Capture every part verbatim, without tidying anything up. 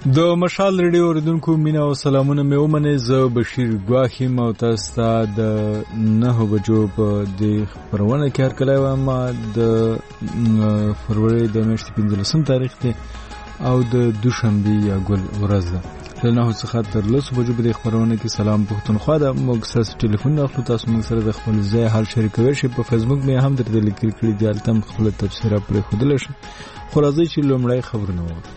د مشال ریډیو اوریدونکو مینا او سلامونه مې ومنئ. زه بشیر ګواخ یم او تاسو ته د نهه بجو په دې خپرونه کې هرکلی وایم. د فروری د میاشتې پنځلسم تاریخ دی او د دوشنبې یا ګل ورځ ده. له نهو څخه تر لسو بجو په دې خپرونه کې سلام پښتونخوا ده. موږ ستاسو ټلیفون اخلو، تاسو موږ سره د خپل ځای حال شریکوئ شئ. په فیسبوک مې هم درته لیکل کړي دي، هلته هم خپله تبصره پرېښودلی شئ. خو راځئ چې لومړی خبرونه وګورو.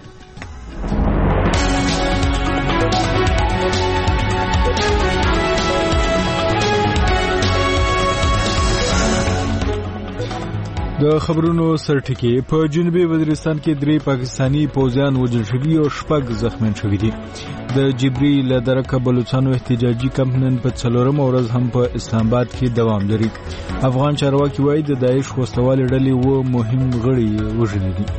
د خبرونو سرټکی. په جنوبي وزیرستان کې درې پاکستانی پوځیان وژل شوي او شپږ زخمیان شوي دي. د جبري له درکه بلوچستانو احتجاجي کمپ نن په څلورمه ورځ هم په اسلام آباد کې دوام لري. افغان چارواکي وایي د داعش وسلوالې ډلې و مهم غړي وژلي دي.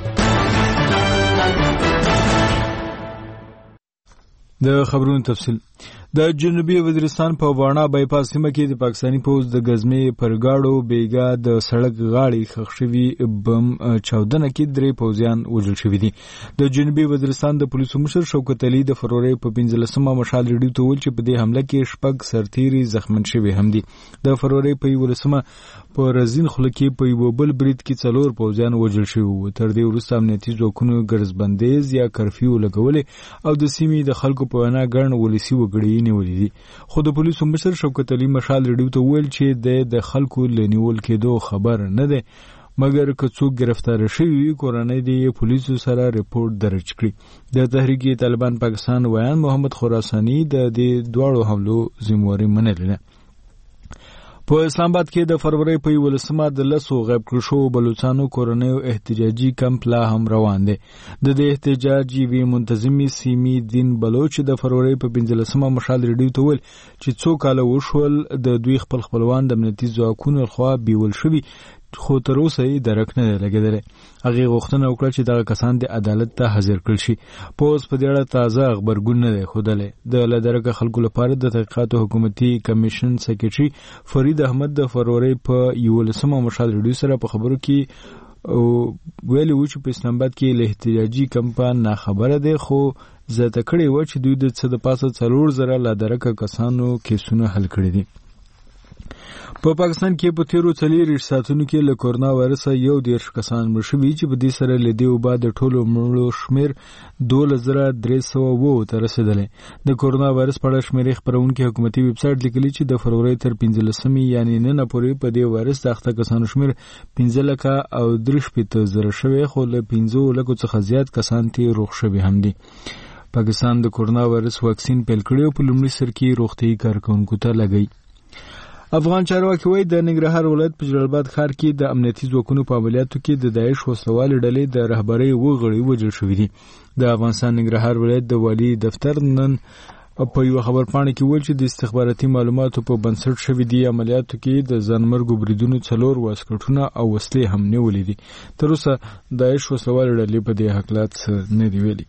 د خبرونو تفصیل. د جنوبي وزیرستان په وانا بایپاس سیمه کې د پاکستانی پوځ د غزمې پرګاړو بیګا د سړک غاړې ښخ شوي بم چاودنه کې درې پوځیان وژل شوي دي. د جنوبي وزیرستان د پولیسو مشر شوکت علي د فروری په پنځلسمه مشال ریډیو ته وویل چې په دې حمله کې شپږ سرتیري زخمن شوي هم دي. د فروری په یولسمه په رزین خوله کې په یو بل برید کې څلور پوځیان وژل شوي وو. تر دې وروسته امنیتي ځواکونو ګرځبندیز یا کرفیو لګولې او د سیمې د خلکو په وینا ګڼ ولسي وګړي نیولې دي. خو د پولیسو مشر شوکت علي مشال ریډیو ته وویل چې د خلکو له نیول کېدو خبر نه دی، مګر که څوک گرفتار شوي وي کورنۍ د پولیسو سره رپورټ درج کړي. د تحریک طالبان پاکستان ویان محمد خراساني د دې دواړو حملو ذمہواري منلې ده. په اسلام آباد کې د فروری په یولسمه د لسو غیب کړو شوو بلوچستانو کورنیو احتجاجي کمپ لا هم روان دی. د دې احتجاج یوې منتظمې سیمې دین بلوچ د فروری په پنځلسمه مشال ریډیو ته وویل چې څو کاله وشول د دوی خپل خپلوان د امنیتي ځواکونو لخوا بیول شوي، خو تر اوسه یې درک نه دی لګېدلی. هغې غوښتنه وکړه چې دغه کسان د عدالت ته حاضر کړل شي. پوځ په دې اړه تازه غبرګون نه دی ښودلی. د له درکه خلکو لپاره د تحقیقاتو حکومتي کمیشن سکرټري فرید احمد د فروری په یولسمه مشال ریډیو سره په خبرو کې ویلي وو چې په اسلام آباد کې له احتجاجي کمپه ناخبره دی، خو زیاته کړې وه چې دوی د څه د پاسه څلور زره له درکه کسانو کیسونه حل کړي دي. په پاکستان کې په تیرو څلېرویشت ساعتونو کې له کورونا وایرسه یو دېرش کسان مړه شوي چې په دې سره له دې وبا د ټولو مړو شمېر دولس زره درې سوه اووه ته رسېدلی. د کورونا وایرس په اړه شمېرې خپرونکي حکومتي ویب سایټ لیکلي چې د فروری تر پنځلسمې یعنې ننه پورې په دې وایرس د اخته کسانو شمېر پنځه لکه او درې شپېته زره شوی، خو له پنځو لکو څخه زیات کسان ترې روغ شوي هم دي. پاکستان د کورونا وایرس واکسین پیل کړی او په لومړي سر کې روغتیايي کارکوونکو ته لګوي. افغان چارواکي وایي د ننګرهار ولایت په جلال آباد ښار کې د امنیتي ځواکونو په عملیاتو کې د داعش وسلوالې ډلې د رهبرۍ اووه غړي وژل شوي دي. د افغانستان ننګرهار ولایت د والي دفتر نن په یوه خبرپاڼه کې وویل چې د استخباراتي معلوماتو په بنسټ شوي دي عملیاتو کې د ځانمرګو بریدونو څلور واسکټونه او وسلې هم نیولې دي. تر اوسه داعش وسلوالې ډلې په دې هکله څه نه دي ویلي.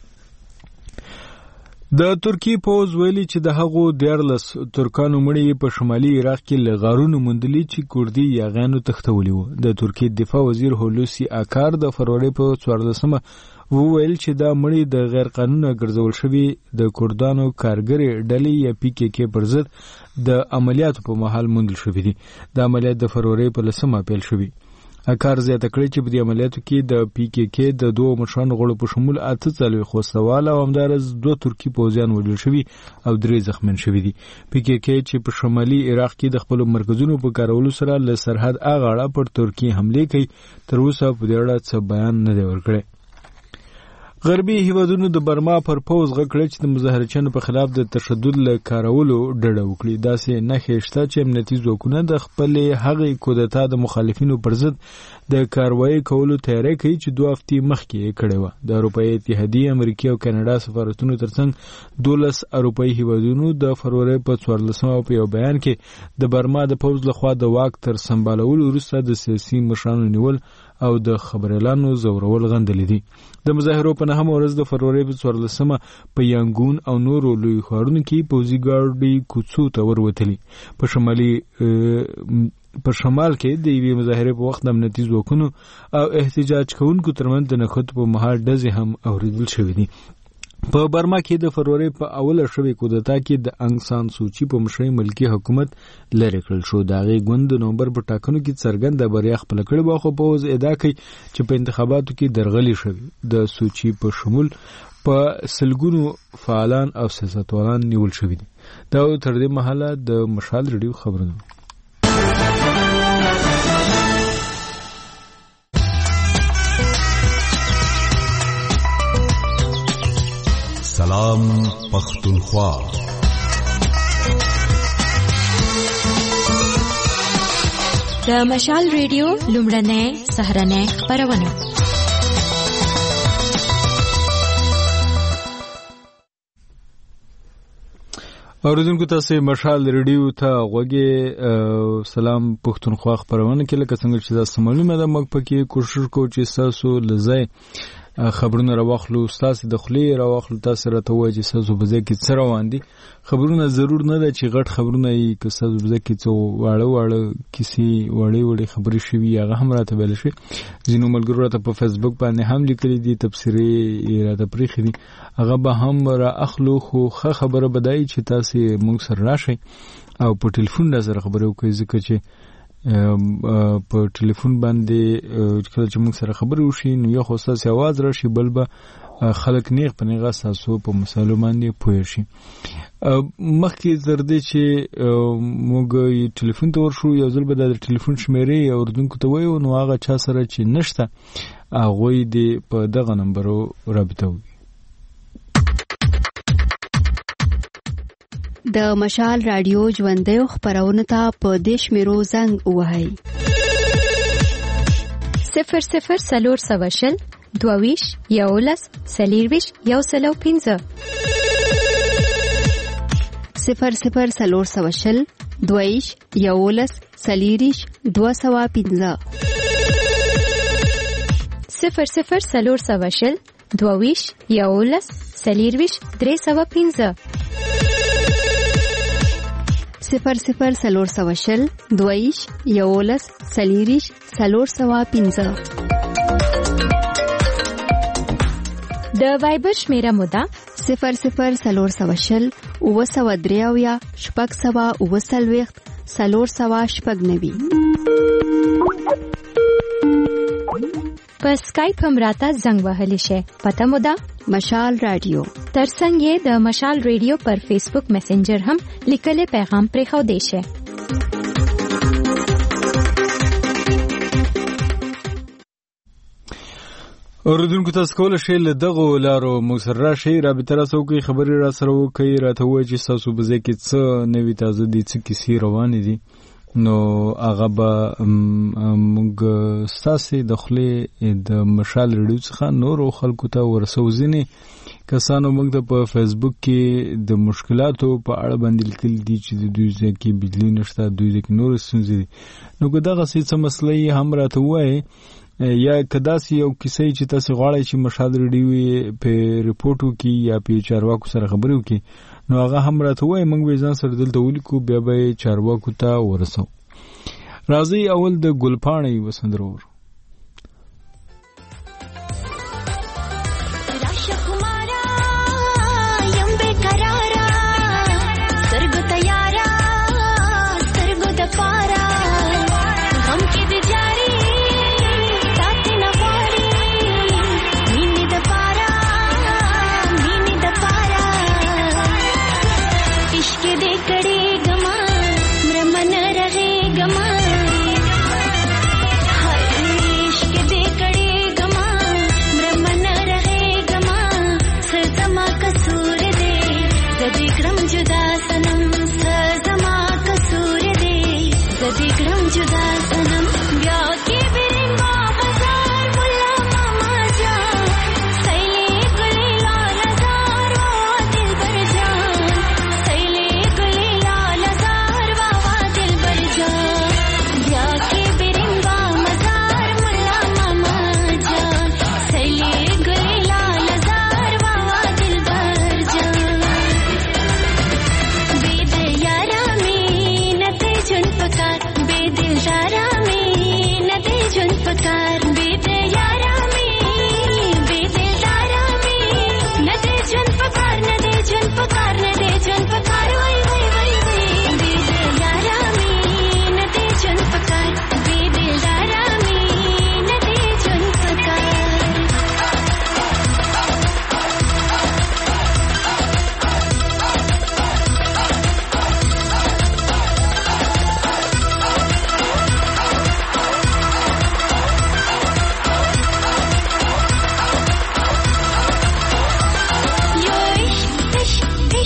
د ترکیې پوځ ویلي چې د هغو دیارلس ترکانو مړي په شمالي عراق کې له غارونو موندلي چې کردي یاغیانو تښتولي وو. د ترکیې دفاع وزیر هولوسی آکار د فروری په څوارلسمه وویل چې دا مړي د غیر قانونه ګرځول شوي د کردانو کارګرې ډلې یا پی کې کې پر ضد د عملیاتو په مهال موندل شوي دي. د عملیات د فروری په لسمه پیل شوي. اکار زیاته کړی چې په دې عملیاتو کې د پی کې کې د دوه مشرانو غړو په شمول اته څلوېښت وسلوال او همدارس دوه ترکي پوځیان وژل شوي او درې زخمیان شوي دي. پی کې کې چې په شمالي عراق کې د خپلو مرکزونو په کارولو سره له سرحد اغاړه پر ترکیې حملې کوي، تر اوسه په دې اړه څه بیان نه دی ورکړی. غربي هیوادونو د برما پر پوځ غږ کړی چې د مظاهرچیانو په خلاف د تشدد له کارولو ډډه وکړي. داسې نښې شته چې امنیتي ځواکونه د خپلې هغې کودتا د مخالفینو پر ضد د کاروایي کولو تیاری کوي چې دوه هفتې مخکې یې کړې وه. د اروپایي اتحادیې، امریکې او کاناډا سفارتونو ترڅنګ دولس اروپایي هیوادونو د فروری په څوارلسمه په یو بیان کې د برما د پوځ لخوا د واک تر سمبالولو وروسته د سیاسي مشرانو نیول او د خبريالانو زورول غندلې دي. د مظاهرو په نهمه ورځ د فروری په څوارلسمه په یانګون او نورو لوی ښارونو کې پوځي ګاډي کوڅو ته وروتلي. په شمالي په شمال کې د یوې مظاهرې په وخت د امنیتي ځواکونو او احتجاج کوونکو ترمنځ د نښتو په مهال ډزې هم اوریدل شوې دي. په برما کې د فروری په اوله شوې کودتا کې د انګ سان سوچي په مشرۍ ملکی حکومت لرې کړل شو. د هغې ګوند د نومبر په ټاکنو کې څرګنده بریا خپله کړې وه، خو پوځ ادعا کوي چې په انتخاباتو کې درغلي شوې. د سوچي په شمول په سلګونو فعالان او سیاستوالان نیول شوي دي. دا تر دې مهاله د مشال ریډیو خبرونه. سلام پختونخوا. د مشال ریډیو لومړنۍ سهرنۍ خپرونه. اوریدونکو تاسو مشال ریډیو ته غوږی. سلام پختونخوا خبرونه کې لکه څنګه چې تاسو معلومه ده موږ پکې کوشش کوو چې تاسو لزای خبرونه راوخلو، تاسو د خلی راوخلو، تاسو راته وایي چې تاسو په ځای کې څه روان دي. خبرونه ضرور نه ده چې غټ خبرونه یې که تاسو په ځای کې څه واړه واړه کیسې وړې وړې خبرې شوي هغه هم راته ویل شي. ځینو ملګرو راته په فیسبوک باندې هم لیکلي دي، تبصرې یې راته پرېښي دي، هغه به هم را اخلو. خو ښه خبره به دا وي چې تاسو موږ سره راشئ او په ټلیفون را سره خبرې وکړئ، ځکه چې په ټلیفون باندې کله چې موږ سره خبرې وشي نو یو خو ستاسو اواز راشي، بل به خلک نیغ په نیغه ستاسو په مسایلو باندې پوه شي. مخکې تر دې چې موږ ټلیفون ته ورشو یو ځل به د ټلیفون شمیرې اورېدونکو ته وایو، نو هغه چا سره چې نشته هغوی دې په دغه نمبرو رابطه وکړي. د مشال رادیو ژوندیو خپرونه ته په دې شمیرو زنګ ووهئ: صفر صفر څلور سوه شل دوه ویشت یولس څلېرویشت یو سل او پنځه، صفر صفر څلور سوه شل دوه ویشت یولس څلېرویشت دوه سوه پنځه، صفر صفر څلور سوه شل دوه ویشت یولس څلېرویشت درې سوه پنځه، صفر صفر څلور سوه شل دوه ویشت یولس څلېرویشت څلور سوه پنځه. د وایبر شمیره مو ده صفر صفر څلور سوه شل اووه سوه درې اویا شپږ سوه اووه څلوېښت څلور سوه شپږ نوي. په سکایپ هم راته زنګ وهلی شي. پته مو ده مشال رادیو. ترڅنګ یې د مشال ریډیو پر فیسبوک میسنجر هم لیکلي پیغام پرېښودی شي. اوریدونکو تاسو کولی شئ له دغو لارو موږ سره راشئ، رابطه راسره وکړئ، خبرې راسره وکړئ، راته ووایئ چې ستاسو په ځای کې څه نوي تازه دي، څه کیسې روانې دي، نو هغه به موږ ستاسې د خولې د مشال ریډیو څخه نورو خلکو ته ورسو. ځینې کسانو موږ ته په فیسبوک کې د مشکلاتو په اړه باندې لیکلي دي چې د دوی ځای کې بجلي نشته، دوی ځای کې نورې ستونزې دي. نو که دغسې څه مسله یې هم راته ووایئ، یا که داسې یو کیسه چې تاسې غواړئ چې مشال ریډیو یې په ریپورټ وکړي یا په چارواکو سره خبرې وکړي، نو هغه هم راته وایي، موږ به یې ځان سره دلته ولیکو، بیا به یې چارواکو ته ورسو. راځئ اول د ګلپاڼې یوه سندره واورو. गमा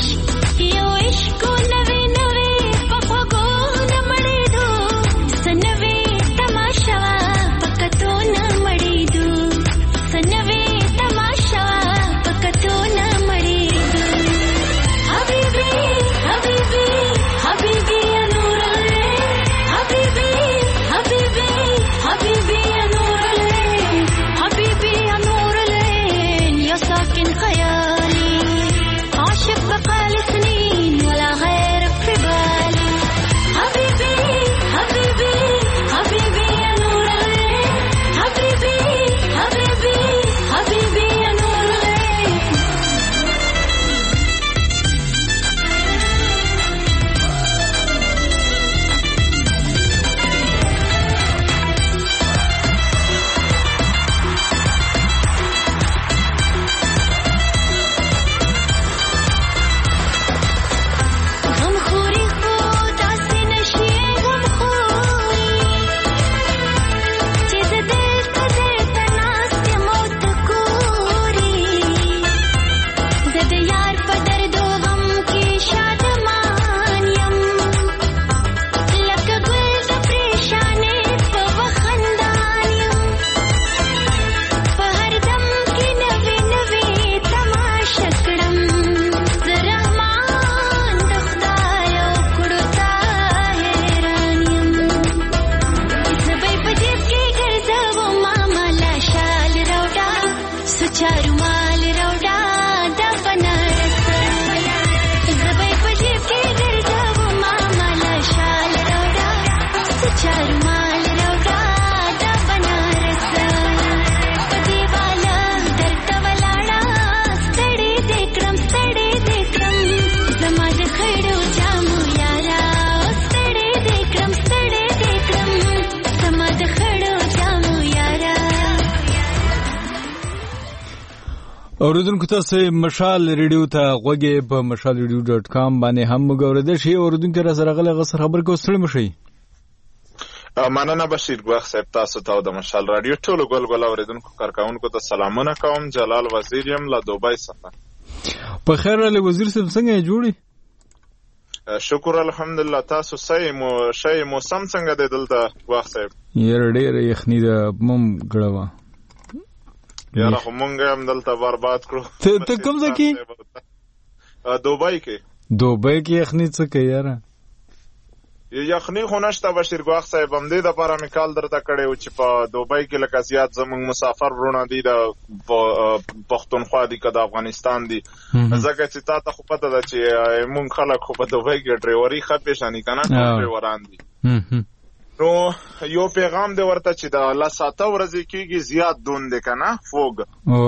اوریدونکو تاسو مشال ریډیو ته غوږی په مشال ریډیو ډاټ کام باندې هم وګورئ. شي اوریدونکو را سره غلغه سره خبر کو ستړي مشي. مننه بشیر ګواخ صاحب، تاسو ته د مشال رادیو ټولو ګل ګل اوریدونکو کارکونکو ته سلامونه کوم. جلال وزیر یم له دوبۍ څخه. په خیر له وزیر صاحب څنګه جوړی؟ شکر الحمدلله. تاسو صحیح مو شی موسم څنګه دی دلته ګواخ صاحب؟ یره ډېر یخنی ده مم ګړوا. یاره خو مونږ هم دلته برباد کړو. ته ته کوم ځای کې؟ دوبۍ کې. دوبۍ کې یخنی څه کوي یاره؟ یخنی خو نشته بشیر ګواخ صاحب. هم دې دپاره مې کال درته کړی و چې په دوبۍ کې لکه زیات زموږ مسافر وروڼه دي د پښتونخوا دي که د افغانستان دي، ځکه چې تا ته خو پته ده چې مونږ خلک خو په دوبۍ کې ډریوري ښه پېژني که نه، ټول ډریوران دي. نو یو پیغام دی ورته چې د لس اته ورځې کېږي زیات دون دی که نه فوګ،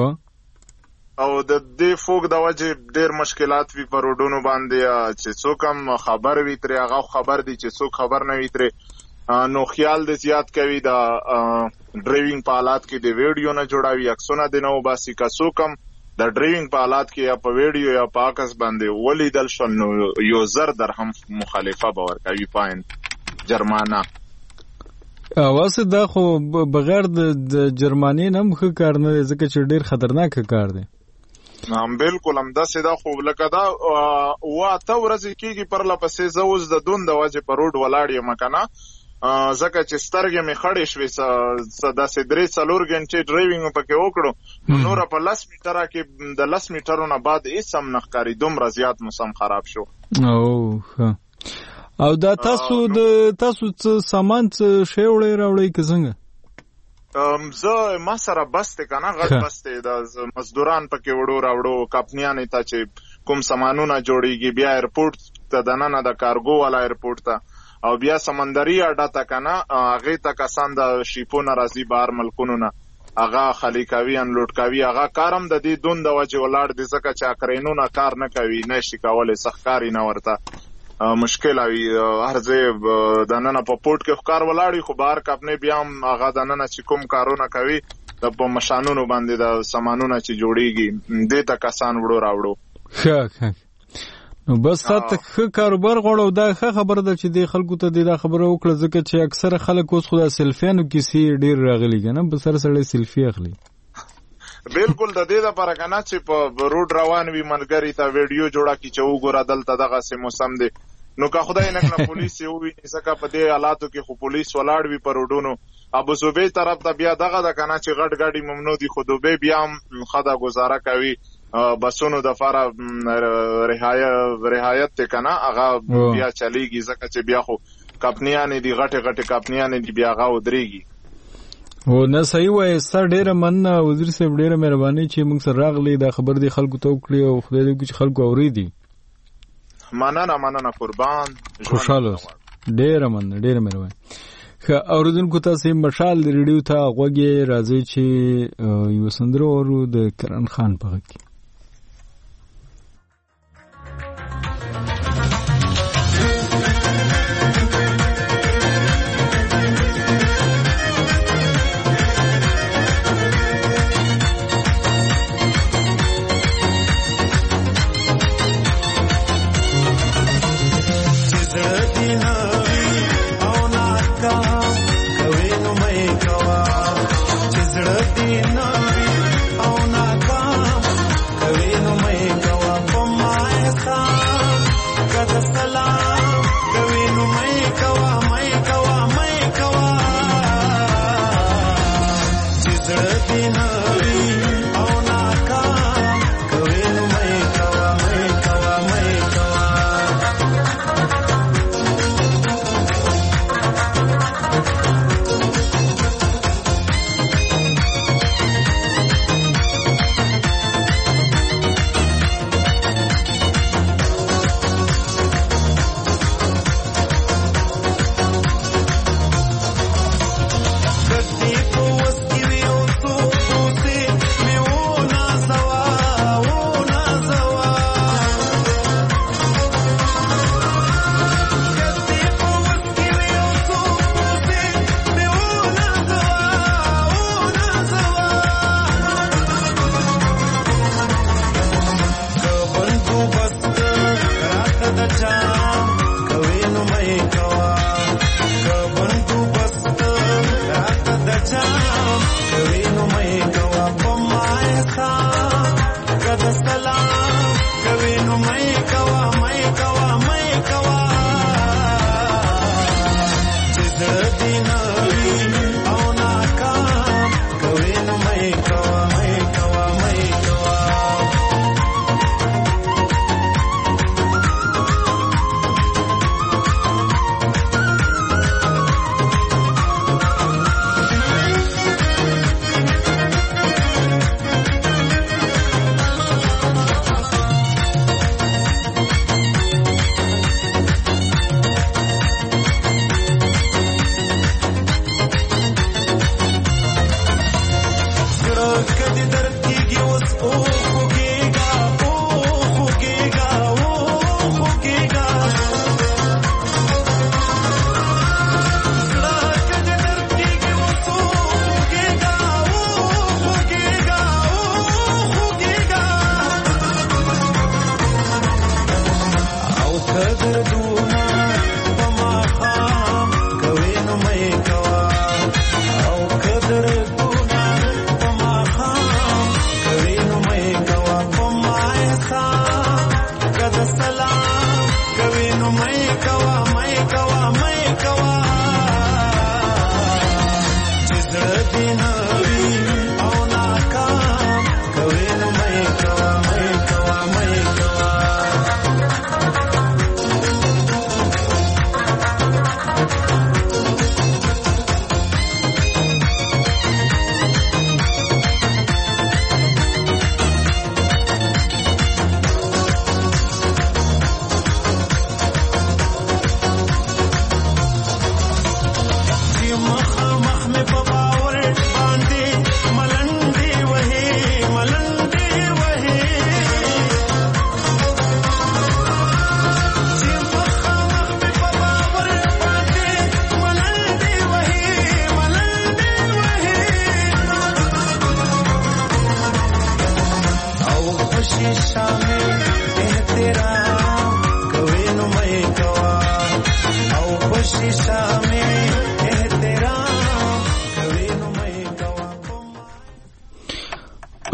او د دې فوګ د وجې ډېر مشکلات وي په روډونو باندې چې څوک هم خبر وي ترې، هغه خبر دی چې څوک خبر نه وي ترې. نو خیال دی زیات کوي د ډرایوینګ په حالات کې د ویډیو نه جوړوي، عکسونه دی نه وباسي. که څوک هم د ډرایوینګ په حالات کې یا په ویډیو یا په عکس باندې ولیدل شول نو یو زر درهم مخالفه به ورکوي، فاین، جرمانه. واسه دا خو بغیر د جرمانی نه مخه کار نه دی، ځکه چې ډیر خطرناک کار دی. هم بالکل هم داسې دا خو لکه دا اوه اته ورځې کېږي پرله پسې. زه اوس د دون د وجې په روډ ولاړ یم که نه، ځکه چې سترګې مې خړې شوې، داسې درې څلور غنټې ډرایوینګ مې پکې وکړو، نوره په لس میټره کې د لس میټرو نه بعد هېڅ هم نه ښکاري، دومره زیات موسم خراب شو. او او دا تاسو د تاسو څه سامان څه شی وړئ راوړئ که څنګه؟ زه ما سره بس دی که نه، غټ بس دی، د مزدوران پکې وړو راوړو، کمپنیانې ته چې کوم سامانونه جوړېږي، بیا ایرپورټ ته دننه د کارګو والا ایرپورټ ته، او بیا سمندري اډه ته که نه، هغې ته کسان د شیپو نه راځي بهر ملکونو نه، هغه خالي کوي انلوډ کوي. هغه کار هم د دې دون د وجې ولاړ دی، ځکه چې اکرینونه کار نه کوي، نه شي کولی، سخت کار یې نه ورته مشکل وي. هر ځای دننه په پورټ کې خو کار ولاړ وي، خو بهر کمپنۍ بیا هم هغه دننه چې کوم کارونه کوي د په مشانونو باندې د سامانونه چې جوړېږي دې ته کسان وړو راوړو. ښه ښه نو بس تا ته ښه کاروبار غواړو. دا ښه خبره ده چې دې خلکو ته دې دا خبره وکړه، ځکه چې اکثره خلک اوس خو دا سیلفیانو کیسې ډېر راغلي که نه، په سر سړی سیلفي اخلي. بالکل د دې لپاره کنه چې په روډ روان وي ملګری ته ویډیو جوړه کی چې وګوره دلته دغه سه موسم دی نو که خدای نه کړه پولیس یو وي ځکه په دې حالاتو کې خو پولیس ولاړ وي په روډونو ابو صوبې طرف ته بیا دغه د کنه چې غټ غاډي ممنوع دي خو دوبه بیا خدا گزاره کوي بسونو د فار رعایت رعایت ته کنه هغه بیا چلیږي ځکه چې بیا خو کمپنیانه دي غټه غټه کمپنیانه دي بیا هغه ودرېږي. او نه صحیح وای سر ډیره مننه وزیر صاحب ډیره مهرباني چې موږ سره راغلی دا خبر دی خلکو ته وکړي او خدای دې چې خلکو اوریدي. مننه مننه قربان خوشاله ډیره مننه ډیره مهرباني. اوریدونکو تاسو مشال ریډیو ته غوږی راځي چې یو سندره ورو د کرن خان په غږ کې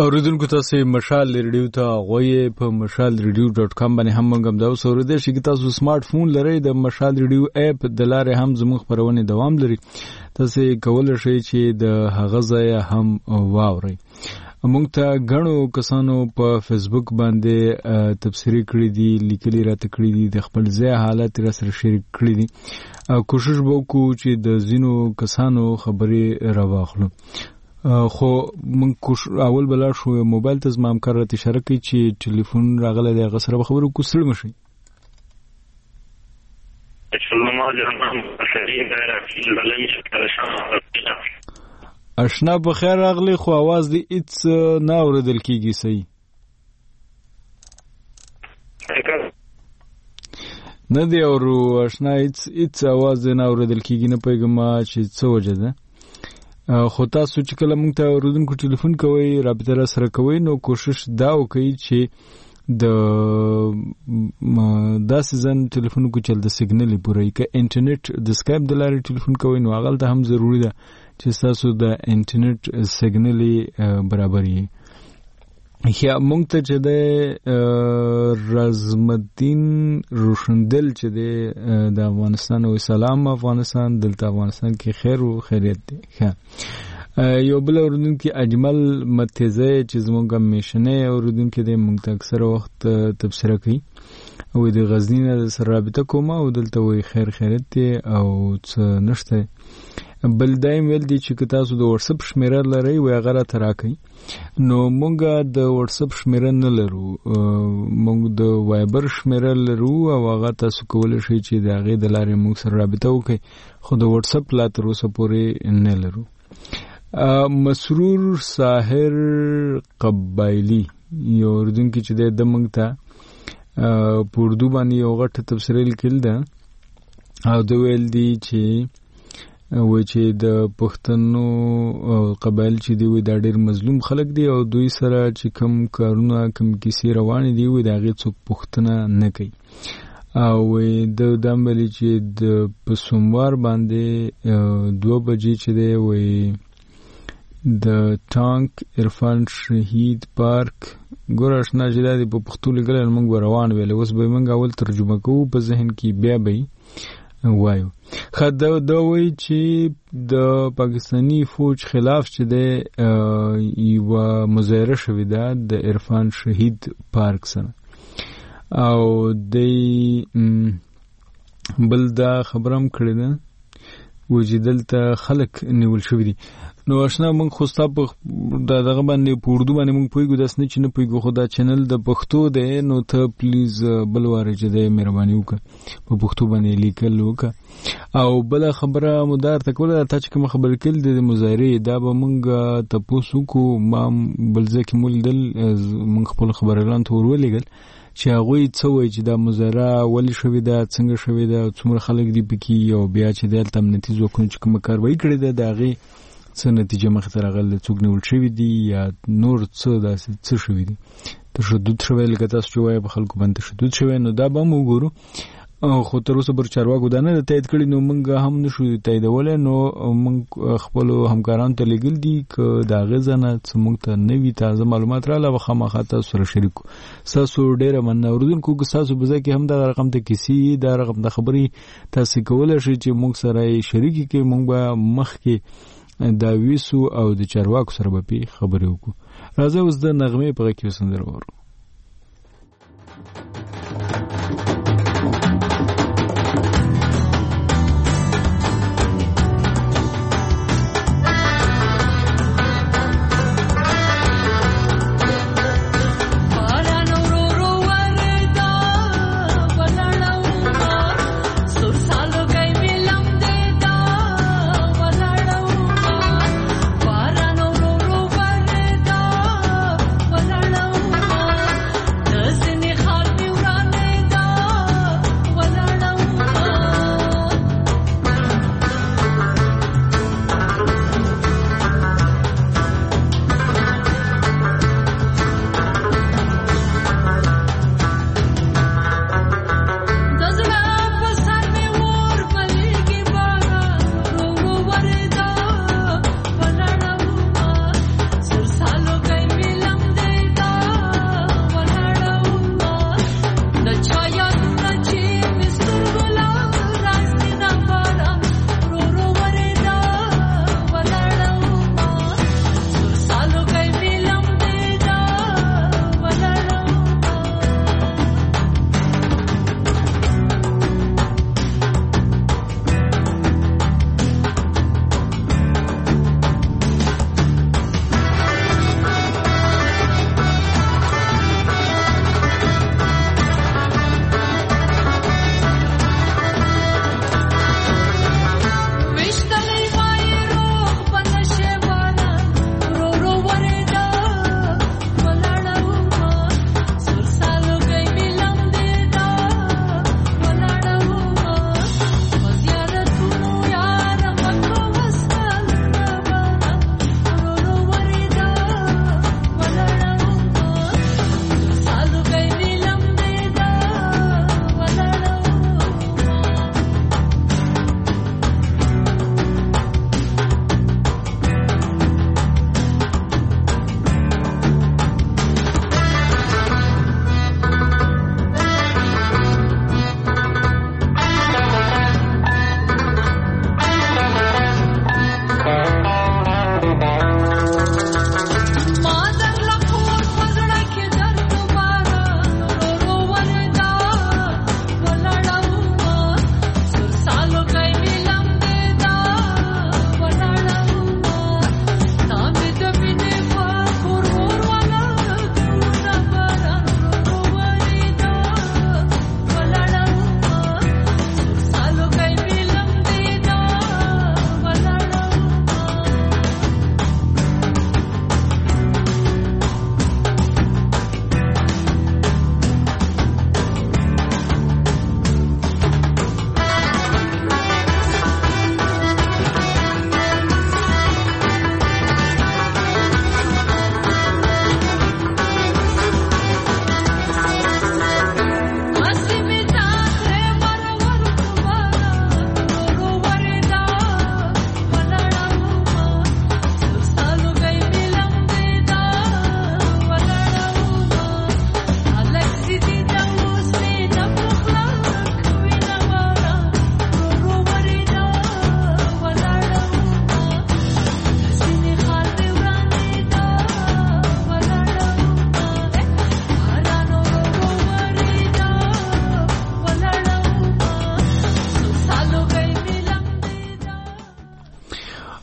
اوریدونکو تاسو مشال ریډیو ته غوي په مشال ریډیو ډاټ کام باندې هم موږ دا اوسوردې چې تاسو سمارټ فون لرئ د مشال ریډیو اپ د لارې هم زموږ خبرونه دوام لري تاسو کولای شئ چې د هغه ځای هم واورئ موږ ته غنو کسانو په فیسبوک باندې تبصری کړی دي لیکلي راته کړی دي د خپل ځای حالت را سره شریک کړی دي کوشش وکړو چې د زینو کسانو خبرې راواخلو خو من کوش اول بلا شو موبایل ته زما امکان راته اشاره کوي چې ټلیفون راغله د غسر خبرو کوسل مشي اشنا په خیر راغلی خو आवाज دی اټس نه اوریدل کیږي صحیح نه دی اورو اشنا اټس اټس आवाज نه اوریدل کیږي نه پیغام چې څه وجه ده خو تاسو چې کله موږ ته اوریدونکو ټلیفون کوئ رابطه را سره کوئ نو کوشش دا وکړئ چې د داسې ځان ټلیفون کو چل د سیګنل پوره ای که انټرنیټ د سکایپ د لارې ټلیفون کوئ نو هغه ته هم ضروری ده چې تاسو د انټرنیټ سیګنل برابر وي یا موږ ته چې د رزمدین روشندل چې د افغانستان او سلام افغانستان دلته افغانستان کې خیر او خیریت دی ښه یو بل اوریدونکي اجمل متزه چې زموږ میشنه اوریدونکي د موږ ته اکثر وخت تبصره کوي او د غزنی نه سره رابطه کوم او دلته وي خیر خیریت دی او څه نشته بل دایم ویل دي چې تاسو د واتس اپ شمیره لرئ او هغه را تراکئ نو مونږ د واتس اپ شمیره نه لرو مونږ د وایبر شمیره لرو او هغه تاسو کولای شئ چې د هغه د لارې موږ سره رابطه وکړئ خو د واتس اپ لا تر اوسه پورې نه لرو مسرور ساحر قبایلی یو اردوونکی چې د مونږ ته په اردو باندې یو غټه تفسیر لیکل ده او د ویل دي چې و چې د پښتنو قبایل چې دی وي دا ډېر مظلوم خلک دي او دوی سره چې کم کارونه کم کیسې روانې دي وي د هغې څوک پوښتنه نه کوي او د دام ویلي چې د په سوموار باندې دوه بجې چې دی وي د ټانک عرفان شهید پارک ګوره اشنا چې دا دی په پښتو لیکلی نو موږ به روان ویلی اوس به یې موږ اول ترجمه کوو په ذهن کې بیا به وایو خدا دا وایي چې د پاکستانی فوج خلاف چې د یو مظاهره شوې ده د عرفان شهید پارک سره او د بل دا خبرم کړی ده و چې دلته خلک نیول شوي دي نو اشنا موږ خو ستا په دغه باندې په اردو باندې موږ پوهېږو داسې نه چې نه پوهېږو خو دا چینل د پښتو دی نو ته پلیز بل واره چې دی مهرباني وکړه په پښتو باندې لیکل وکړه او بله خبره مو دا درته کوله دا تا چې کومه خبرې کړې دي د مظاهرې دا به موږ تپوس وکړو ما بل ځای کې مو لیدل موږ خپل خبریالانو ته ور ولېږل چې هغوی څه وایي چې دا مظاهره ولې شوې ده څنګه شوې ده څومره خلک دي پکې او بیا چې دی هلته امنیتي ځواکونو چې کومه کاروایي کړې ده د هغې څه نتیجه مخې ته راغلې څوک نیول شوي دي یا نور څه داسې څه شوي دي تشدد شوی لکه تاسو چې وایي په خلکو باندې تشدد شوی نو دا به هم وګورو خو تر اوسه پر چارواکو دا نه ده تایید کړي نو موږ هم نشو تاییدولی نو موږ خپلو همکارانو ته لیږل دي که د هغې ځای نه څه موږ ته نوي تازه معلومات راغله به خامخا تاسو سره شریک کړو ستاسو ډېره مننه اورېدونکو که ستاسو په ځای کې هم دغه رقم ته کیسې دا رقم ته خبرې تاسې کولی شئ چې موږ سره یې شریکې کړئ موږ به مخکې دا ویسو او د چارواکو سره به پې خبرې وکړو راځه اوس د نغمې په غږ کې یو سندره واورو Doesn't it hurt me?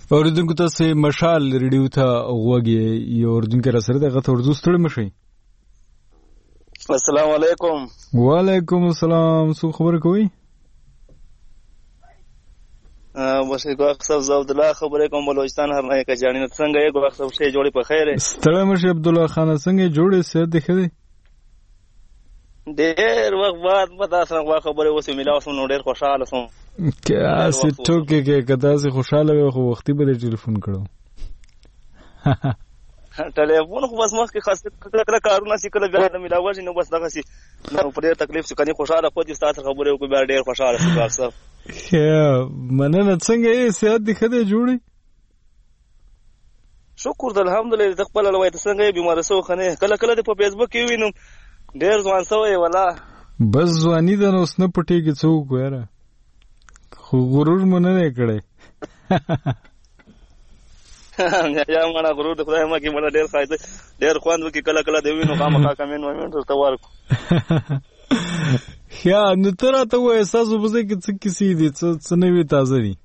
اوریدونکو تاسو مشال ریډیو ته غوږی یو اوریدونکو را سره دغه اردو ستړي مشي. السلام علیکم. وعلیکم السلام. څه خبر کوي؟ ا وسه ګواخ صاحب زو عبد الله خبرې کوم بلوچستان هر نه کې ځانینه څنګه یې ګواخ صاحب شی جوړي په خیره. ستړي مشي عبد الله خان څنګه جوړې سه دخه ډېر وخت بعد پتا سره وا خبره اوسه ملاو سم نو ډېر خوشاله سم. کیا سه ټوکې کې کدا سه خوشاله وي خو وختي به ټلیفون کړو. ټلیفون خو بس مخ کې خاص کله کارونه سي کله بیا نه ملاوي نو بس دغه سي نو په ډېر تکلیف څخه کني خوشاله خو دې ستاسو خبره وکړه بیا ډېر خوشاله شو ګواخ صاحب. یا مننه څنګه یې سیادت دې خدای جوړي؟ شکر الحمدلله د خپل لوي ته څنګه بیمار سو خنه کله کله په فیسبوک کې وینم ډېر ځوان سوې ولا بس ځواني د نو سن پټي کې څوک وره خو غرور مونږ نه کړي. یا مړه غرور د خدای ما کې مړه ډېر فائدہ ډېر خوند وکي کله کله دی وینو خامخا کمن ومن تر تور. یا نو تر ته و احساس وبځي کې څه کیسې دي څه نوې تازه دي.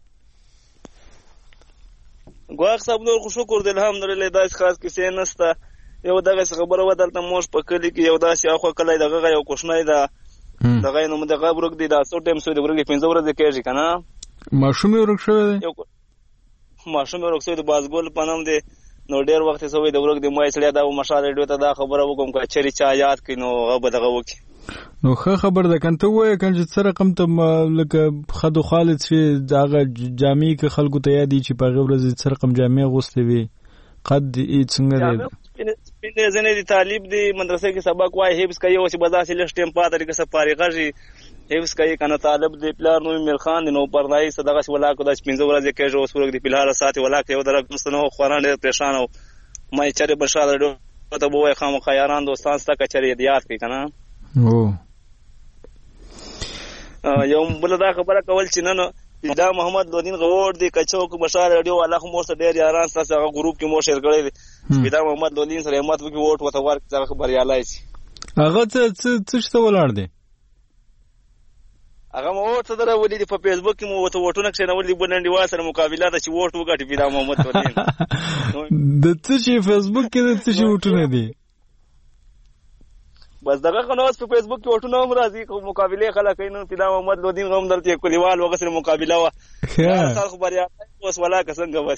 ګواخ صاحب نور خو شکر دې الحمدلله دا خاص کیسې نسته. یو دغه خبره ودلته موږ په کلی کې یو داسې اخو کله دغه یو کوښنۍ ده دغه نو دغه ورګ دي دا څو ټیم سو د ورګ پنځه ورځې کېږي کنه ماشوم ورګ شوی دی ماشوم ورګ سو د بازګول پنام دی نو ډېر وخت سوې د ورګ د مې سړیا دا مشال ریډیو ته دا خبره وکم که چری چا یاد کینو غو دغه وکی نو خه خبر ده کنته وای کنه چې سره کم ته لکه خدو خالد شي دغه جامع کې خلکو ته یادی چې په غوړه سره کم جامع غوستې وي قد ای څنګه دی په ځنې دي طالب دی مدرسې کې سبق وای هیڅ کوي او چې بازار لښ ټیم پاتې کې سره فارغږي هیڅ کوي کنه طالب دی پلار نو میر خان دی نو پرنای صدقه ولا کو د پنځه ورځې کې جو سورګ دی پلار ساتي ولا کې یو درک مستنو خوران ډېر پریشان او مې چره بشاله ته بوې خامو خیاران دوستان ستا کچري یاد کوي کنه او یو بل دا خبره کول چې نن دا محمد لودین غوړ دی کچو کو بشار رادیو الله خو مو سره ډېر یاران تاسو هغه گروپ کې مو شیر کړی دی دا محمد لودین سره همت وکي ووټ وته ورک ځکه خبريالای شي هغه څه څه څه ولر دی هغه مو ووټ سره ولې دی په فیسبوک کې مو وته وټونه کښنه ولې بلندې واسره مقابله ده چې ووټ وګټي پیدا محمد لودین د څه چې فیسبوک کې د څه چې وټونه دی بس دغه خنوس په فیسبوک کې وټونه هم راځي کوم مقابله خلک کینو پیدا محمد لودین غوم درته کلیوال وغه سره مقابله وا سره خبریا اوس ولا څنګه بس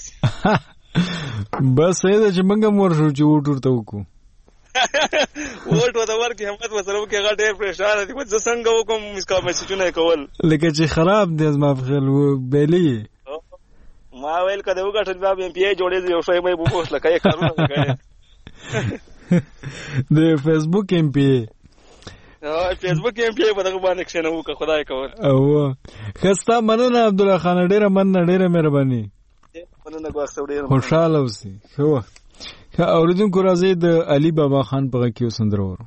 بس اې چې منګه مور شو چې وټ ورته وکړو وټ وته ورکه همت وسره کې هغه ډېر پریشان دي چې څنګه وکم مسکا میسجونه کول لکه چې خراب دي ما په خیال و بیلی ما ویل کده وګټل بیا ایم پی ای جوړې یو شی مې بوښ لکه یې کارونه کوي د فیسبوک ایم پی ای اه فیسبوک ایم پی ای په دغه باندې کښنه وکړه خدای کول او خستا مننه عبد الله خان ډیره مننه ډیره مهرباني مننه ګواښ ډیره خوشاله اوسئ خو اوریدونکو راځي د علي بابا خان په کې وسندرو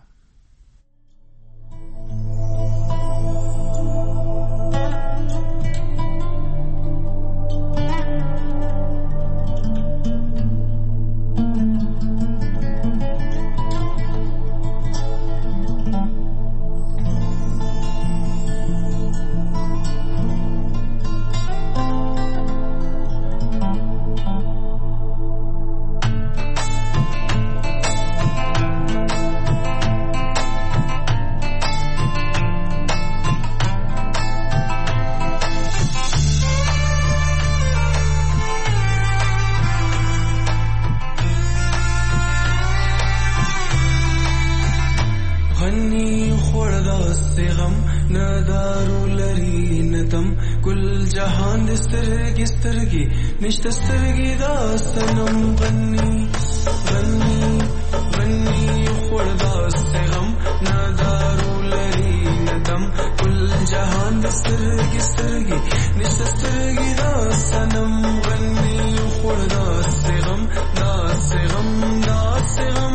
نشته سترګې دا سنم غني غني غني خور دا سغم نادارو لري ندم کل جهان د سترګې سترګې نشته سترګې دا سنم غني خور دا سغم دا سغم دا سغم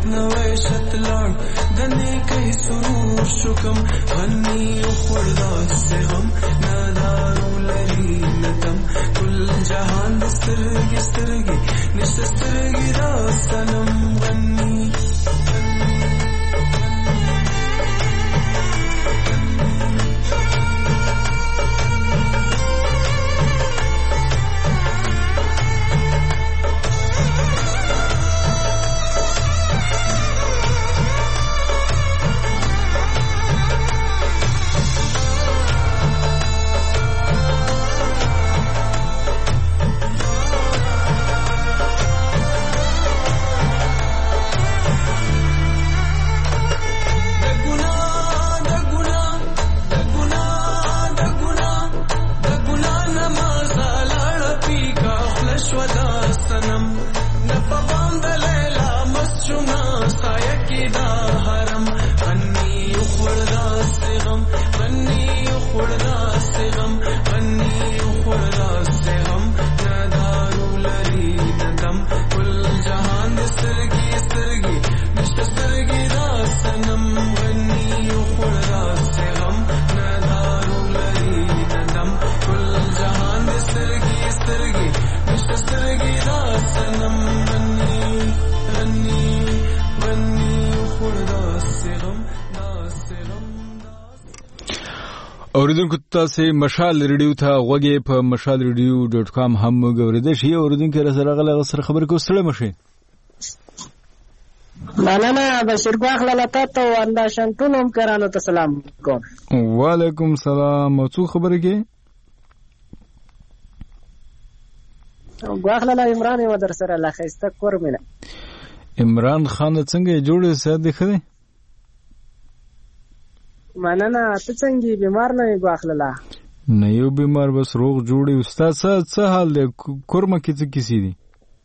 نوې شتلان د نیکي سرور شکم غني خوردا سهم نادارو لري نتم کل جهان سترګي سترګي نشته سترګي را سنم غني اوریدونکو تاسو مشال ریډیو ته غوږی په مشال ریډیو ډاټ کام هم غوړیدئ شي. اوریدونکو سره غل سره خبر کو ستړي مشه مننه بشیر باغ لاله ته انداشن ټولم کرانو ته سلام کوم. وعلیکم سلام. څو خبره کې باغ لاله عمران و در سره لا خسته کورمنه عمران خان څنګه جوړه ساده خره مننه ته څنګه بیمار نه یې غاخللا نه یو بیمار بس روغ جوړي. استاد څه حال دی کورمه کې څه کیسې دي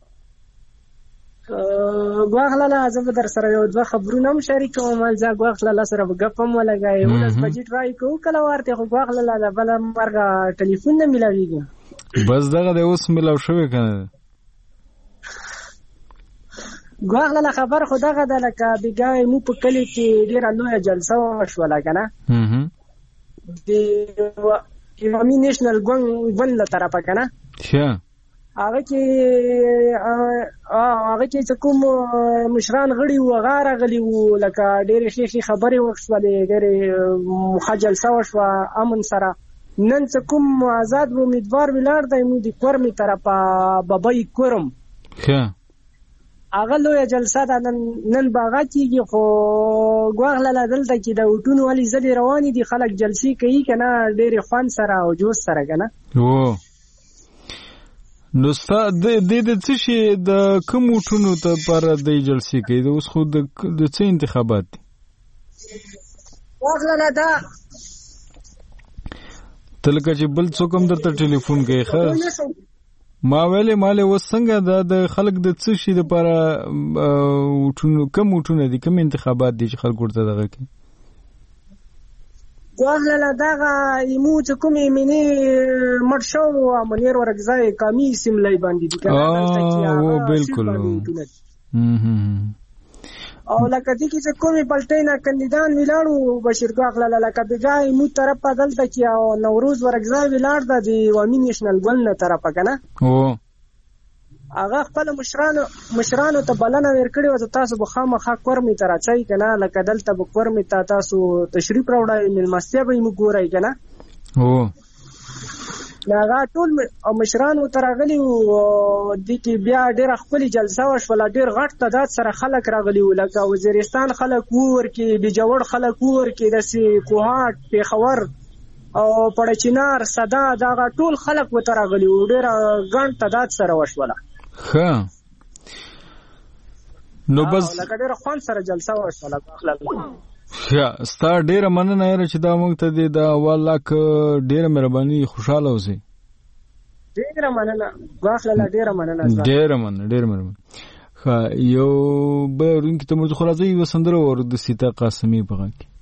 غاخللا؟ زه در سره یو دوه خبرونه هم شریکوم. مال ځا غاخللا سره غپم ولګای ولس بجټ راي کو کله ورته خو غاخللا د بل مرګه ټلیفون نه ملاويږي. بس دغه د اوس ملاو شوی کنه غواغله خبر خدغه د لکه بیګای مو په کلی کې ډیره لویه جلسه وشوله کنه د ایرانی نېشنل ګوند ون له طرفه کنه ښه هغه کې هغه کې کوم مشران غړي و غاره غلي و لکه ډیره شي خبري وښولې ډیره مخجل سو شو امن سره نن کوم آزاد امیدوار ولاړ دی مو د کورمي طرفه بابای کورم ښه هغه لویه جلسه ده نن نن باغ کېږي خو غواغله دلته کې د وټونو ولې زدي رواني دي خلک جلسې کوي کنه ډېر خوان سره او جوش سره کنه. او نو ستاسو د دې د څه شي د کوم وټونو ته پر د جلسې کوي د اوس خو د څه انتخابات دي غواغله دا تلکه چې بل څوک هم درته ټلیفون کوي خیر ما ویلې مالې وسنګه د خلک د څه شي لپاره وټونو کوم وټونه دي کوم انتخابات دي چې خلک ورته دغه کوي غواړل دغه ایمو چې کوم یمنی مرشو منیر ورګزای کمی سیملای باندې دي کنه او بالکل او لکه دې کې چې کومې پلټینا کاندیدان ویلاړو بشیر غواړل لکه بګای مو طرف په دلته کې او نوروز ورګزای ویلاړ د ایرانی نېشنل ګوند نه طرفه کنه او هغه خپل مشرانو مشرانو ته بلنه ورکړي او تاسو به خامخا کورمي تر اچای کنه لکه دلته به کورمي ته تاسو تشریف راوړای ملمستیا به مو ګورای کنه او هغه ټول مشرانو ترغلي او د کی بیا ډېر خپل جلسه وشول ډېر غټ تعداد سره خلک راغلي لکه وزیرستان خلک ور کې د جوړ خلک ور کې د سی کوهات پیښور او پړچینار صدا دا ټول خلک و ترغلي ډېر غټ تعداد سره وشول. ها نو بس لکه ډېر خوان سره جلسه وشول اخلاق یا ستا ډیره مننه یاره چې دا موږ ته دی دا والله که ډیره مهرباني خوشاله اوسئ. ډیره مننه واخله ډیره مننه ډیره مننه ډیره مننه. ښه یو به رونکي ته موږ خو راځي یوه سندره ور د سیتا قاسمي په غږ کې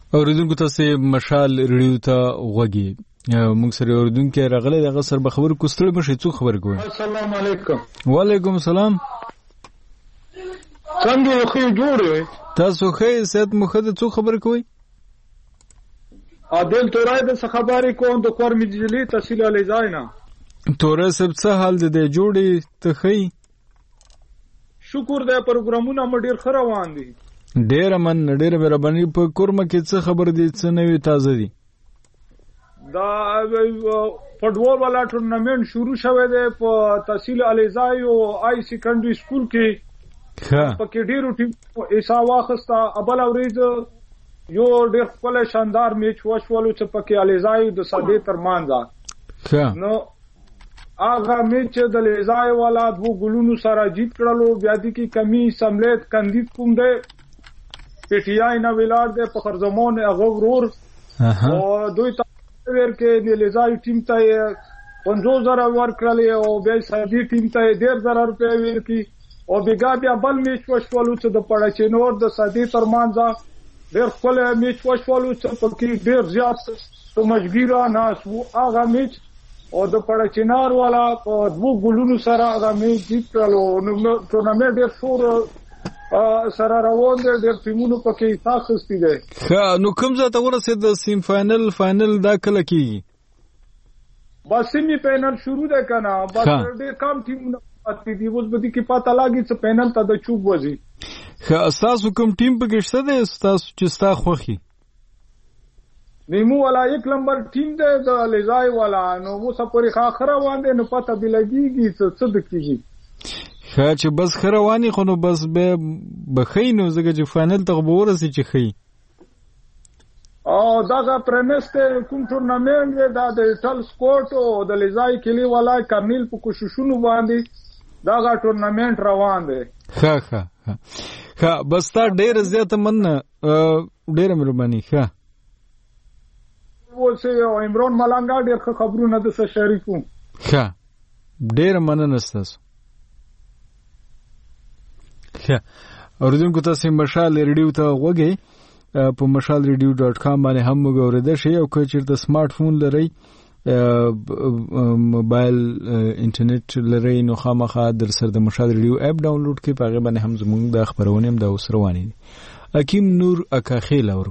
اوریدونکو تاسو مشال ریډیو ته غوږی موږ سره اوریدونکو راغله دغه سر به خبر کوستل مشه څو خبر کوي. السلام علیکم. وعلیکم السلام. څنګه خو جوړه تاسو خې سید مخده څو خبر کوي. عادل تورای د خبرې کوم د کور مجلي تحصیل علی زاینا تورای سب څه حال دې جوړي ته خې شکر دې پروګرامونه مډیر خروان دي ډېر من ډېر مهرباني په کورمه کې څه خبر دي څه نوې تازه دي. دا فوټبال والا ټورنمنت شروع شوه دی په تحصیل الیزای او آی سیکنډري سکول کې. ها پکې ډېرو ټیم ایسا واخستا ابل اوریز یو ډېر خپل شاندار میچ وشولو چې پکې الیزای د ساده ترمانځه. ها نو هغه میچ د الیزای والا دو ګلونو سره جیت کړلو. بیا دي کې کمی سملیت کندید کوم دی پی ټی آی نه ویلار دی په خرزمون هغه ورور او دوی ور کې د الیزای ټیم ته پنځوس زره ورکړلې او بیا ساده ټیم ته ډېر زره روپۍ ورکړي او بیګا بیا بل میچ وشولو چې د پړچینور د ساده ترمانځه ډېر خپل میچ وشولو چې پکې ډېر زیات سمجګیرا ناس وو. هغه میچ او د پړچینار والا په دوه ګلونو سره هغه میچ جیت کړلو. نو ټورنمنت ډېر شور سره روان دی ډېر ټیمونو پکې تاخستی دی. ښه نو کوم ځای ته ورسېد د سیم فائنل فائنل دا کله کېږي؟ بس سیمی فائنل شروع دی که نه بس ډېر کم ټیمونه پاتې دي. اوس به دې کې پته لګي چې فائنل ته د چوب وځي. ښه ستاسو کوم ټیم پکې شته دی ستاسو چې ستا خوښي؟ نیمو والا یک نمبر ټیم دی د الیزای والا. نو اوسه پورې ښه ښه روان دی نو پته به لګېږي چې څه د کېږي. ښه چې بس ښه روانې خو نو بس به به ښایي نو ځکه چې فاینل ته به ورسي چې ښایي. او دغه پرمیس دی کوم ټورنمنټ دی دا د ټل سپورټ او د الیزای کلي والا کرنیل په کوششونو باندې دغه ټورنمنټ روان دی. ښه ښه ښه ښه بس تا ډېره زیاته مننه ډېره مهرباني. ښه اوس یو عمران ملنګا ډېر ښه خبرونه درسره شریکو. ښه ډېره مننه ستاسو. ښه اوریدونکو تاسو مشال ریډیو ته غوږی په مشال ریډیو ډاټ کام باندې هم موږ اوریدل شي او که چیرته سمارټ فون لرئ موبایل انټرنیټ لرئ نو خامخا در سره د مشال ریډیو اپ ډاونلوډ کړئ. په هغه باندې هم زموږ د خبرونه هم د اوس روانې دي. حکیم نور اکاخیل اورو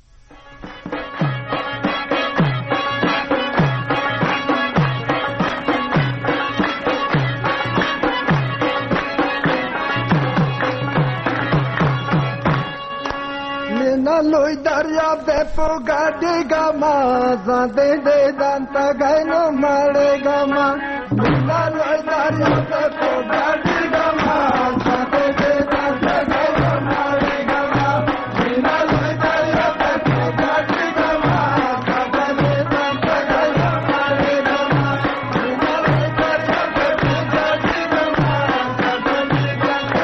لوی دریا به پوگاډي ګما زده دې دانتا غنو مړې ګما مینا لوی دریا به پوگاډي ګما زده دې دانتا غنو مړې ګما مینا لوی دریا به پوگاډي ګما زده دې دانتا غنو مړې ګما مینا لوی دریا به پوگاډي ګما زده دې دانتا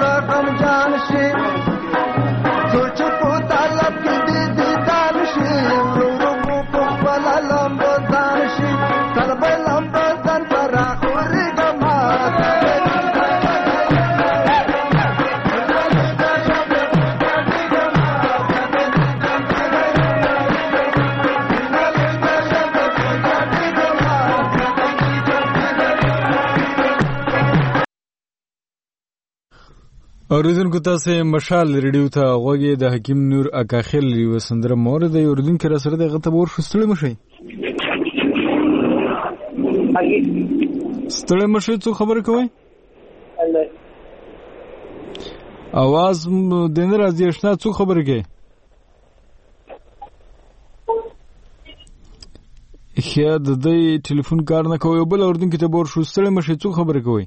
زړه غم جان شي سوچ په طالب کې دې دې دان شي ورو مو په خپل لمبو ځان شي تر به لمبو ځان پر خوري ګما اوریدونکو تاسو مشال ریډیو ته غوږی د حکیم نور اکاخیل ریو سندره مور د اوریدونکو را سره دغه ته ور شستړی مشي ستړی مشي څه خبر کوي اواز د نه راځي آشنا څه خبر کوي خیا د دې ټلیفون کار نه کوي بل اوریدونکو ته ور شستړی مشي څه خبر کوي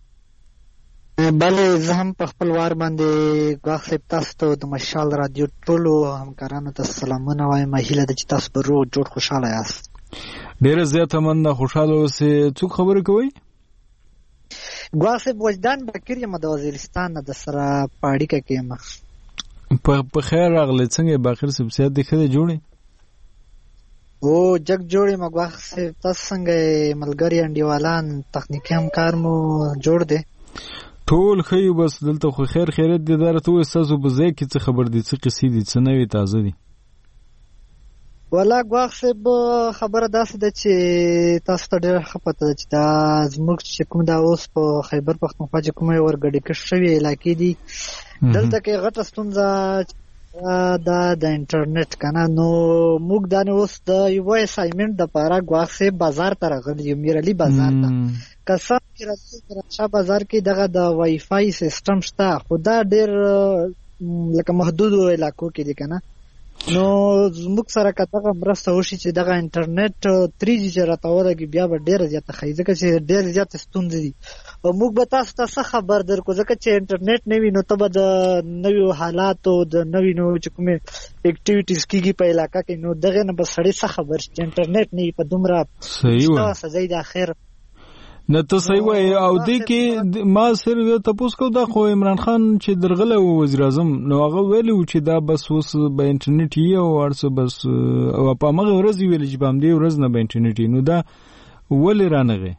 بله زه هم په خپل وار باندې ګواښ صاحب تاسو ته د مشال رادیو ټولو همکارانو ته سلامونه وایم هیله ده چې تاسو به روغ جوړ خوشحاله یاست ډېره زیاته مننه خوشحاله اوسئ څوک خبرې کوئ ګواښ صاحب وجدان بکر یم د وزیرستان نه د سره په اړیکه کې یم په خیر راغلی څنګه باقر صاحب صحت دې ښه دی جوړې او جګ جوړ یم ګواښ صاحب تاسو څنګه ملګري انډیوالان تخنیکي همکار مو جوړ دی ټول خی بس دلته خو خیر خیرت دي درته وې تاسو به ځای کې څه خبر دي څه قصې دي څه نوې تازه دي ولا ګواښ صاحب خبره داسې ده چې تاسو ته ډېره ښه پته ده چې دا زموږ چې کوم دا اوس په خیبر پښتونخوا چې کومې ورګډې کښ شوې علاقې دي دلته کې غټه ستونزه دا د انټرنیټ که نه نو موږ دا نه اوس د یوه اسایمنټ دپاره ګواښ صاحب بازار ته راغلي یو میرعلي بازار ته کسان چې راځي راشا بازار کې دغه د وای فای سیسټم شته خو دا ډېر لکه محدودو علاقو کې دي که نه نو زموږ سره که دغه مرسته وشي چې دغه انټرنیټ تری جي چې راته ولګي بیا به ډېره زیاته ښایي ځکه چې ډېرې زیاتې ستونزې دي او موږ به تاسو ته څه خبر درکړو ځکه چې انټرنیټ نه وي نو ته به د نویو حالاتو د نوي نوو چې کومې اکټیویټیز کېږي په علاقه کې نو دغې نه به سړی څه خبر شي چې انټرنیټ نه وي په دومره شته سزۍ د اخر نه ته صحیح وایي او دې کې ما صرف یو تپوس کو دا خو عمران خان چې درغلی و وزیر اعظم نو هغه ویلي و چې دا بس اوس به انټرنیټ یي او هر څه بس او په همغه ورځ یې ویلي چې په همدې ورځ نه به انټرنیټ یي نو دا ولې رانغی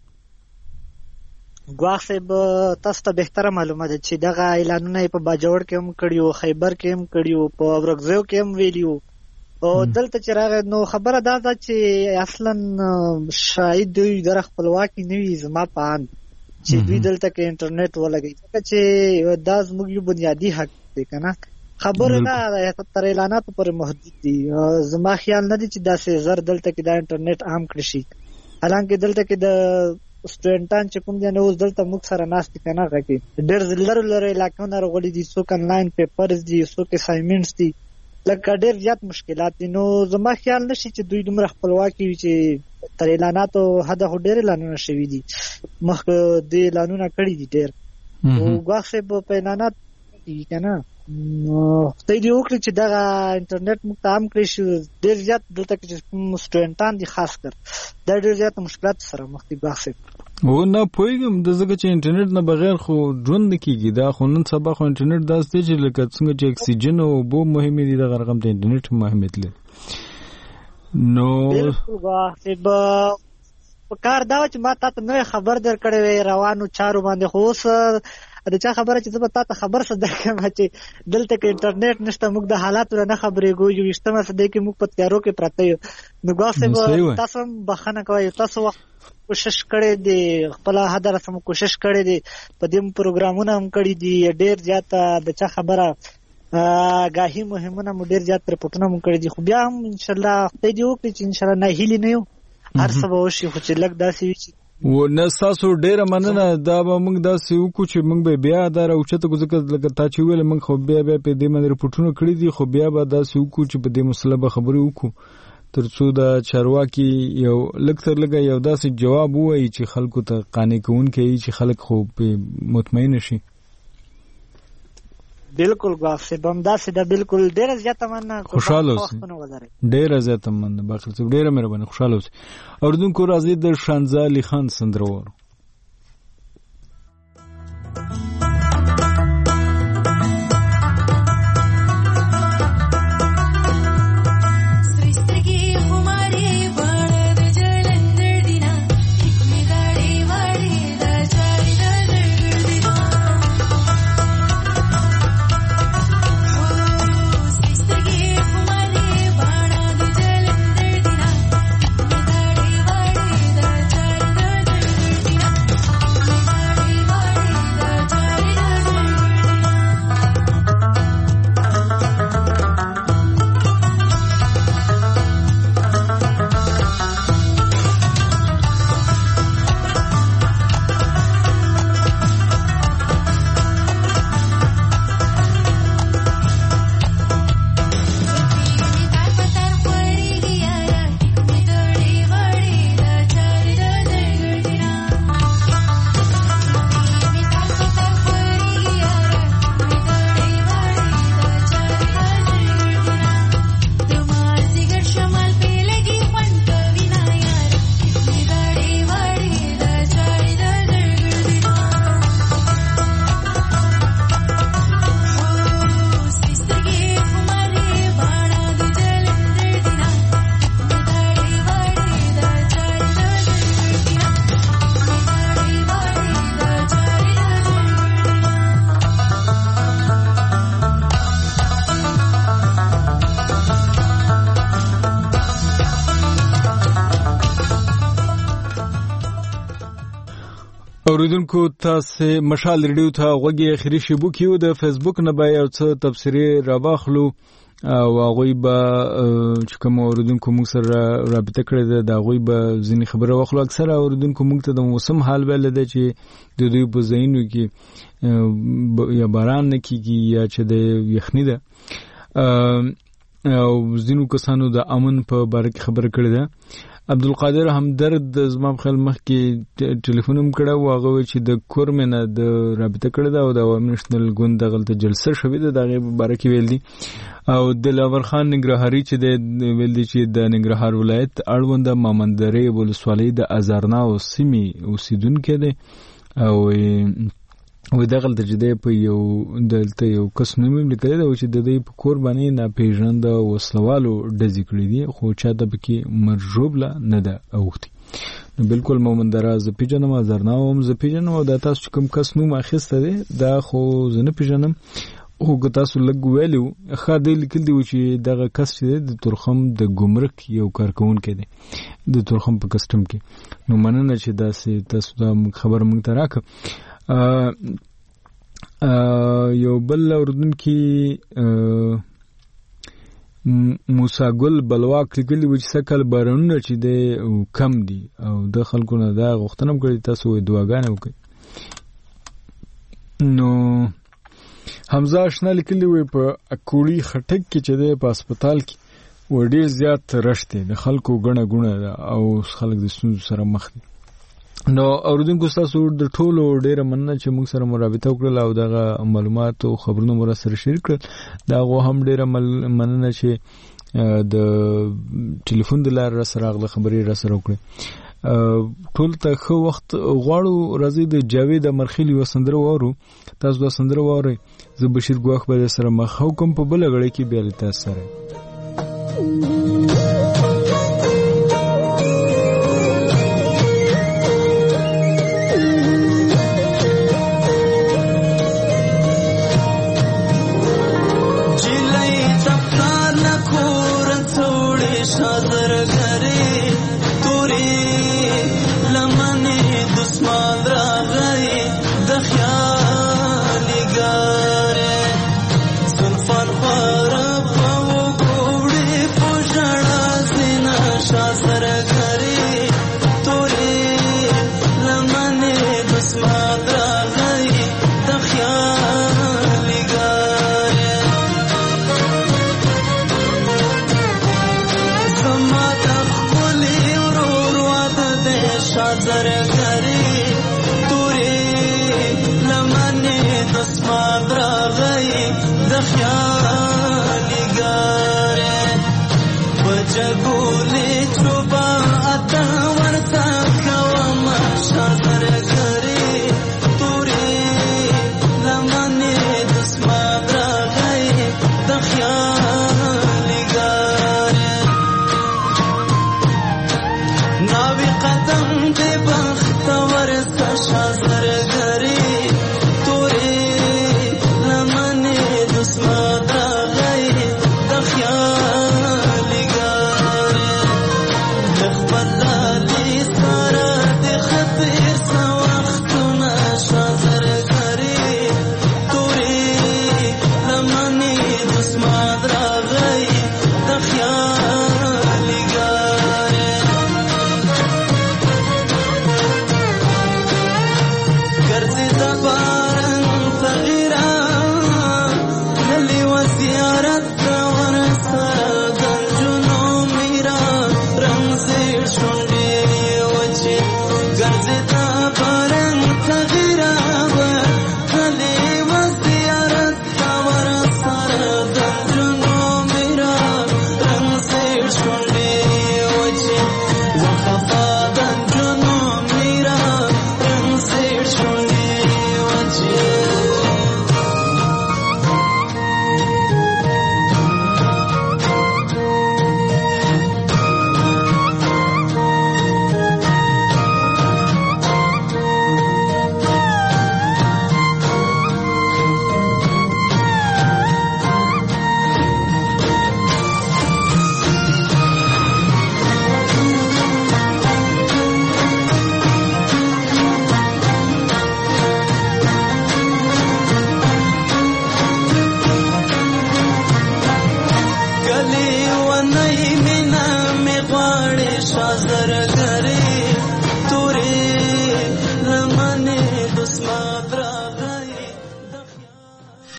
ګواښ صاحب تاسو ته بهتره معلومه ده چې دغه اعلانونه یې په باجوړ کې هم کړي وو خیبر کې هم کړي وو په ورکزیو کې هم ویلي وو او دلته چې راغی نو خبره دا ده چې اصلا شاید دوی در خپلواکي نه وي زما په اند چې دوی دلته کې انټرنیټ ولګوي ځکه چې دا زموږ یو بنیادي حق دی که نه خبره نه تر اعلاناتو پورې محدود دي زما خیال نه دی چې داسې زر دلته کې دا انټرنیټ عام کړی شي حالانکه دلته کې د سټوډنټان چې کوم دي نو اوس دلته موږ سره ناست دي که نه هغه کې ډېر لرې لرې علاقو نه راغلي دي څوک انلاین پیپرز دي څوک اسایمنټس دي لکه ډېر زیات مشکلات دي نو زما خیال نشي چې دوی دومره خپلواکي وي چې تر اعلاناتو حده خو ډېر اعلانونه شوي دي مخکې دې اعلانونه کړي دي ډېر او ګواښ صاحب په اعلانات کېږي که نه نو خدای دې وکړي چې دغه انټرنیټ موږ ته عام کړی شي ډېر زیات دلته کې چې کوم سټوډنټان دي خاص کر دا ډېر زیات مشکلات سره مخ دي ګواښ صاحب او نه پوهېږم د ځکه چې انټرنیټ نه بغیر خو ژوند نه کېږي دا خو نن سبا خو انټرنیټ داسې دی چې لکه څنګه چې اکسیجن او اوبه مهمې دي دغه رقم ته انټرنیټ هم اهمیت لري نو بالکل ګواښ صاحب په کار دا وه چې ما تا ته نوی خبر درکړی وی روانو چارو باندې خو اوس د چا خبره چې زه به تا ته خبر څه درکړم چې دلته کې انټرنیټ نشته موږ د حالاتو نه خبرېږو یو ویشتمه صدۍ کې موږ په تیارو کې پراته یو نو ګواښ صاحب تاسو هم بخښنه کوئ تاسو وخت کوشش کړی دی خپله حده رسه مو کوشش کړی دی په دې پروګرامونه هم کړي دي ډېر زیاته د چا خبره ګاهي مهمونه مو ډېر زیات رپورټونه مو کړي دي خو بیا هم انشاءالله خدای دې وکړي چې انشاءالله ناهیلي نه یو هر څه به وشي خو چې لږ داسې وي چې و نه ستاسو ډېره مننه دا به موږ داسې وکړو چې موږ به بیا دا راوچته کړو ځکه لکه تا چې وویل موږ خو بیا بیا په دې باندې رپورټونه کړي دي خو بیا به داسې وکړو چې په دې مسله به خبرې وکړو تر څو د چارواکي یو لږ تر لږه یو داسې جواب ووایي چې خلکو ته قانع کوونکی وي چې خلک خو پې مطمئنه شي بالکل ګواښ صاحب همداسې ده بالکل ډېره زیاته مننه خوشحاله اوسئ ډېره زیاته مننه باقر صاحب ډېره مهرباني خوشحاله اوسئ اورېدونکو راځئ د شانزه علي خان سندره وورو اوریدونکو تاسو مشال ریډیو ته غوږی اخري شیبو کیو د فیسبوک نه به یو څه تبصری را واخلو او هغه به چې کوم اوریدونکو موږ سره رابطه کړې ده دا غوي به ځینې خبره واخلو. اکثر اوریدونکو موږ ته د موسم حال ویل ده چې د دوی په ځایونو کې یا باران نه کیږي یا چې د یخني ده او ځینو کسانو د امن په باره کې خبره کړې ده. عبدالقادر همدرد زما په خیال مخکې ټلیفون هم کړی و هغه چې د کورمې نه د رابطه کړې ده او د عوامي نېشنل ګوند دغلته جلسه شوې ده د هغې په باره کې ویل دي. او دلاور خان ننګرهاري چې دی ویل دي چې د ننګرهار ولایت اړونده مامندرې ولسوالۍ د ازارناو سیمې اوسیدونکی دی او وی دغلته چې دی په یو دلته یو کس نوم یې لیکلی دی چې د دوی په کور باندې ناپېژانده وسلوالو ډزې کړي دي خو چا ته پکې مرژوبله نه ده اوښتې. نو بالکل مومندره زه پېژنم ازارناو هم زه پېژنم او دا تاسو چې کوم کس نوم اخیستی دی دا خو زه نه پېژنم خو که تاسو لږ ویلي وو ښه دی لیکلي دي چې دغه کس چې دی د تورخم د ګمرک یو کارکوونکی دی د تورخم په کسټم کې. نو مننه چې داسې تاسو دا خبر موږ ته راکړه. یو بل اردونکي موسی ګل بلواک لیکلي و چې سږکال بارانونه چې دی کم دي او د خلکو نه دا غوښتنه هم کړې تاسو وایي دعاګانې وکړئ. نو حمزه اشنا لیکلي وی په اکوړي خټک کې چې دی په هسپتال کې و ډېر زیات رش دی د خلکو ګڼه ګوڼه ده او خلک د ستونزو سره مخ دي. نو اوریدونکو تاسو د ټولو ډیره مننه چې موږ سره مرابطه وکړل او دغه معلومات او خبرونه مو سره شریک کړل. دا غو هم ډیره مننه چې د ټلیفون د لارې سره غل خبرې را سره وکړل. ټول ته ښه وخت غواړو. راځي د جاوید مرخیلی وسندره وورو. تاسو د سندره وورئ. زه بشیر ګواخ به سره مخ کوم په بل غړي کې بیا تاسو سره Turi, lamane, dusmadra